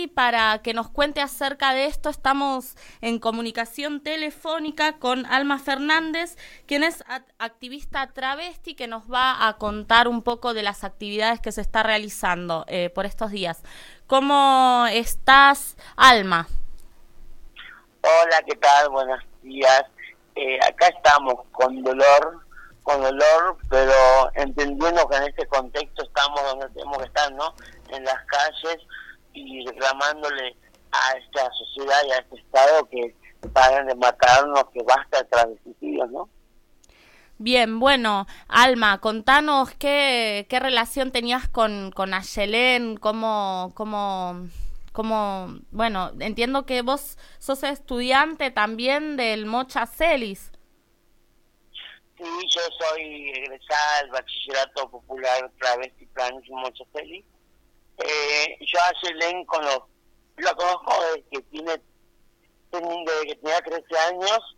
Para que nos cuente acerca de esto, estamos en comunicación telefónica con Alma Fernández, quien es activista travesti, que nos va a contar un poco de las actividades que se está realizando por estos días. ¿Cómo estás, Alma? Hola, ¿qué tal? Buenos días. Acá estamos con dolor, pero entendiendo que en este contexto estamos donde tenemos que estar, ¿no? En las calles y reclamándole a esta sociedad y a este Estado que paren de matarnos, que basta de travesticidios, ¿no? Bien, bueno, Alma, contanos qué relación tenías con Ayelén, bueno, entiendo que vos sos estudiante también del Mocha Celis. Sí, yo soy egresada del Bachillerato Popular Travesti Planes Mocha Celis. Yo a Ayelén la conozco desde que tenía 13 años.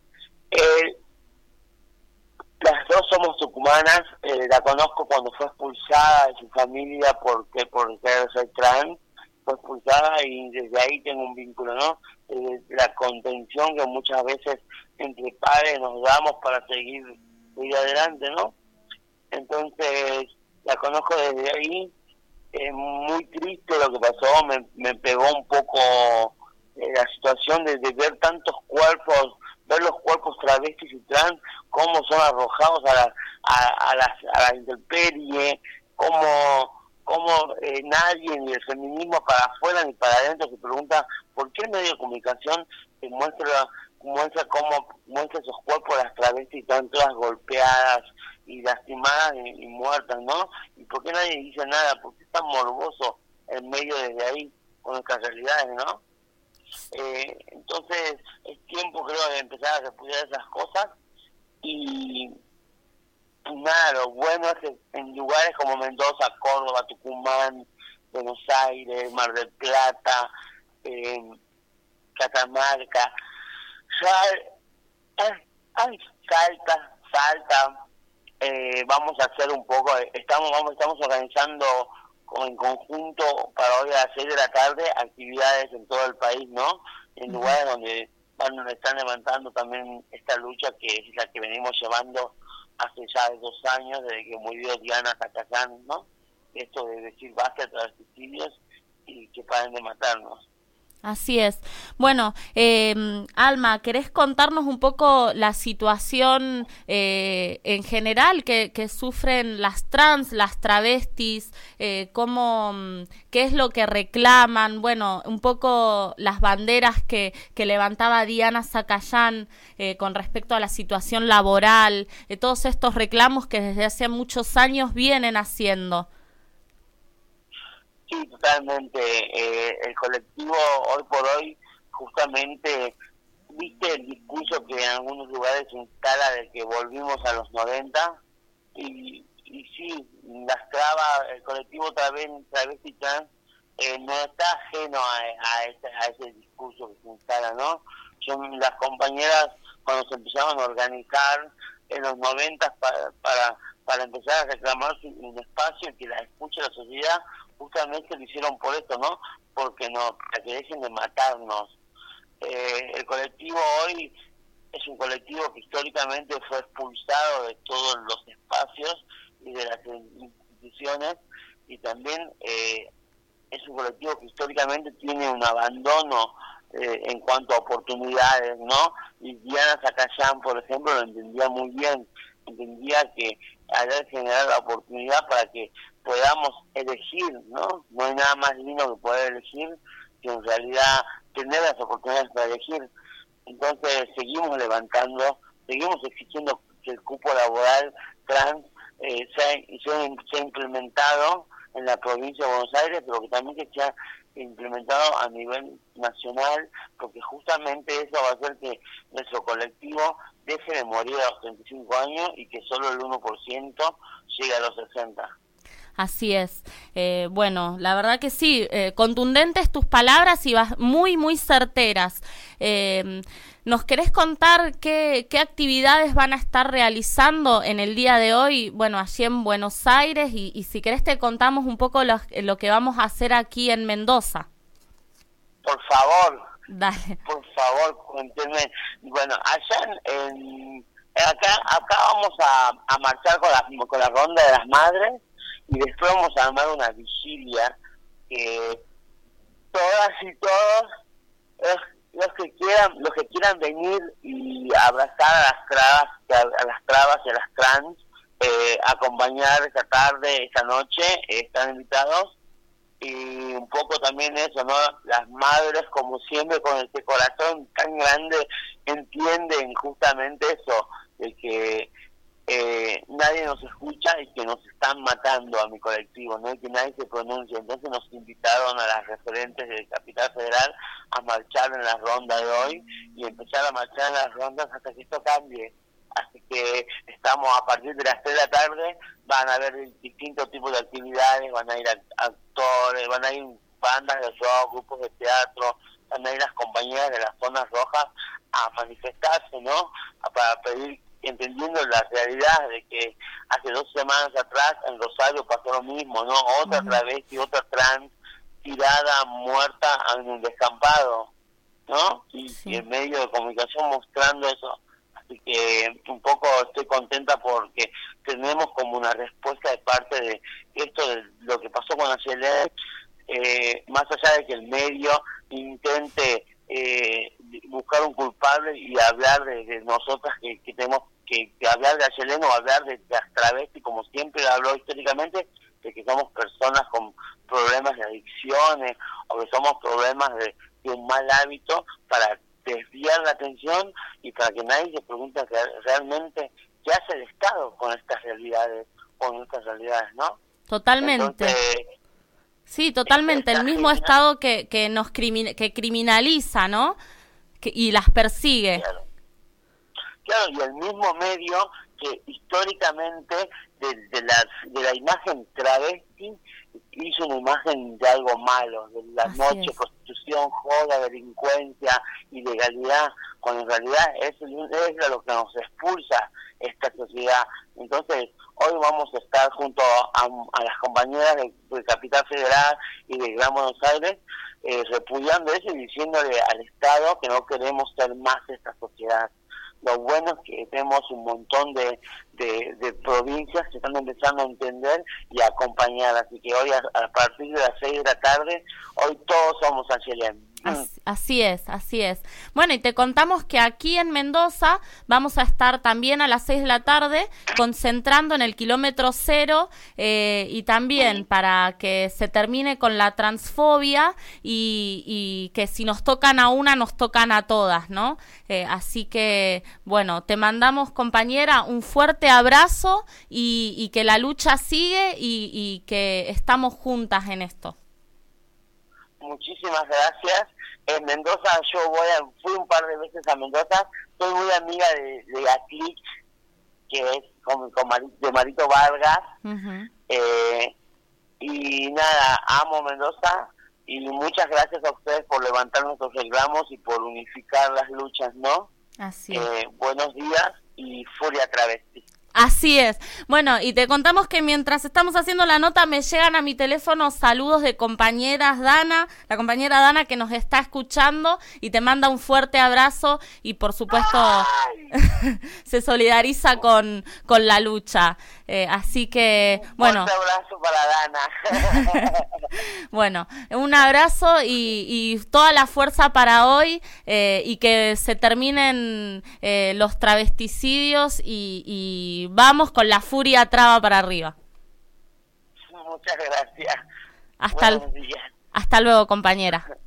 Las dos somos tucumanas. La conozco cuando fue expulsada de su familia por ser trans. Fue expulsada y desde ahí tengo un vínculo, ¿no? La contención que muchas veces entre padres nos damos para seguir adelante, ¿no? Entonces la conozco desde ahí. Muy triste lo que pasó, me pegó un poco la situación de ver tantos cuerpos, ver los cuerpos travestis y trans, cómo son arrojados a la intemperie, cómo nadie, ni el feminismo para afuera ni para adentro, se pregunta por qué el medio de comunicación muestra esos cuerpos de las travestis están todas golpeadas y lastimadas y muertas, ¿no? ¿Y por qué nadie dice nada? ¿Por qué es tan morboso el medio desde ahí con nuestras realidades, ¿no? Entonces es tiempo, creo, de empezar a repudiar esas cosas y nada, lo bueno es que en lugares como Mendoza, Córdoba, Tucumán, Buenos Aires, Mar del Plata, Catamarca, Salta, vamos a hacer un poco, estamos organizando en conjunto para hoy a las 6 de la tarde actividades en todo el país, ¿no? En lugares donde están levantando también esta lucha que es la que venimos llevando hace ya 2 años, desde que murió Diana Zacayán, ¿no? Esto de decir basta de travesticidios y que paren de matarnos. Así es. Bueno, Alma, ¿querés contarnos un poco la situación en general que sufren las trans, las travestis, qué es lo que reclaman? Bueno, un poco las banderas que levantaba Diana Zacayán con respecto a la situación laboral, todos estos reclamos que desde hace muchos años vienen haciendo. Sí, totalmente. El colectivo hoy por hoy, justamente, viste el discurso que en algunos lugares se instala de que volvimos a los 90 y sí, las trabas, el colectivo travesti trans no está ajeno a ese discurso que se instala, ¿no? Las compañeras cuando se empezaron a organizar en los 90 para empezar a reclamar un espacio que la escuche la sociedad, justamente lo hicieron por esto, ¿no? Para que dejen de matarnos. El colectivo hoy es un colectivo que históricamente fue expulsado de todos los espacios y de las instituciones, y también es un colectivo que históricamente tiene un abandono en cuanto a oportunidades, ¿no? Y Diana Zacayán, por ejemplo, lo entendía muy bien, entendía que había que generar la oportunidad para que podamos elegir, ¿no? No hay nada más lindo que poder elegir, que en realidad tener las oportunidades para elegir. Entonces seguimos levantando, seguimos exigiendo que el cupo laboral trans sea implementado en la provincia de Buenos Aires, pero que también que sea implementado a nivel nacional, porque justamente eso va a hacer que nuestro colectivo deje de morir a los 35 años y que solo el 1% llegue a los 60. Así es. Bueno, la verdad que sí, contundentes tus palabras y muy, muy certeras. ¿Nos querés contar qué actividades van a estar realizando en el día de hoy? Bueno, allí en Buenos Aires y si querés te contamos un poco lo que vamos a hacer aquí en Mendoza. por favor. Dale. Por favor, cuéntenme. Bueno, allá acá vamos a marchar con la ronda de las madres y después vamos a armar una vigilia que todas y todos los que quieran venir y abrazar a las trabas y a las trans, acompañar esta tarde, esta noche, están invitados. Y un poco también eso, ¿no? Las madres, como siempre, con este corazón tan grande, entienden justamente eso, de que nadie nos escucha y que nos están matando a mi colectivo, ¿no? Y que nadie se pronuncia. Entonces nos invitaron a las referentes de Capital Federal a marchar en la ronda de hoy y empezar a marchar en las rondas hasta que esto cambie. Así que estamos a partir de las 3 de la tarde, van a haber distintos tipos de actividades, van a ir actores, van a ir bandas de rock, grupos de teatro, van a ir las compañeras de las zonas rojas a manifestarse, ¿no? Para pedir, entendiendo la realidad de que hace 2 semanas atrás en Rosario pasó lo mismo, ¿no? Otra travesti, otra trans tirada, muerta en un descampado, ¿no? Y en medio de comunicación mostrando eso. Así que un poco estoy contenta porque tenemos como una respuesta de parte de esto, de lo que pasó con Ayelen, más allá de que el medio intente buscar un culpable y hablar de nosotras que tenemos que hablar de Ayelen o hablar de las travestis, como siempre habló históricamente, de que somos personas con problemas de adicciones o que somos problemas de un mal hábito, para desviar la atención y para que nadie se pregunte realmente qué hace el Estado con estas realidades, ¿no? Totalmente. Entonces, sí, totalmente. El mismo Estado que nos criminaliza, ¿no? Y las persigue. Claro, y el mismo medio que históricamente de la imagen travesti hizo una imagen de algo malo, de la noche, prostitución, joda, delincuencia, ilegalidad, cuando en realidad es lo que nos expulsa esta sociedad. Entonces, hoy vamos a estar junto a las compañeras de Capital Federal y de Gran Buenos Aires, repudiando eso y diciéndole al Estado que no queremos ser más esta sociedad. Lo bueno es que tenemos un montón de provincias que están empezando a entender y a acompañar. Así que hoy, a partir de las 6 de la tarde, hoy todos somos Ayelen. Así es. Bueno, y te contamos que aquí en Mendoza vamos a estar también a las 6 de la tarde concentrando en el kilómetro 0 y también para que se termine con la transfobia y que si nos tocan a una, nos tocan a todas, ¿no? Así que, bueno, te mandamos, compañera, un fuerte abrazo y que la lucha sigue y que estamos juntas en esto. Muchísimas gracias. En Mendoza fui un par de veces a Mendoza, soy muy amiga de Aclic, que es de Marito Vargas, y nada, amo Mendoza y muchas gracias a ustedes por levantar nuestros reclamos y por unificar las luchas, ¿no? Así es. Buenos días y Furia Travesti. Así es. Bueno, y te contamos que mientras estamos haciendo la nota me llegan a mi teléfono saludos de compañeras Dana, la compañera Dana que nos está escuchando y te manda un fuerte abrazo y por supuesto se solidariza con la lucha. Así que, bueno. Un abrazo para Dana. Bueno, un abrazo y toda la fuerza para hoy y que se terminen los travesticidios y vamos con la furia traba para arriba. Muchas gracias. Hasta luego, compañera.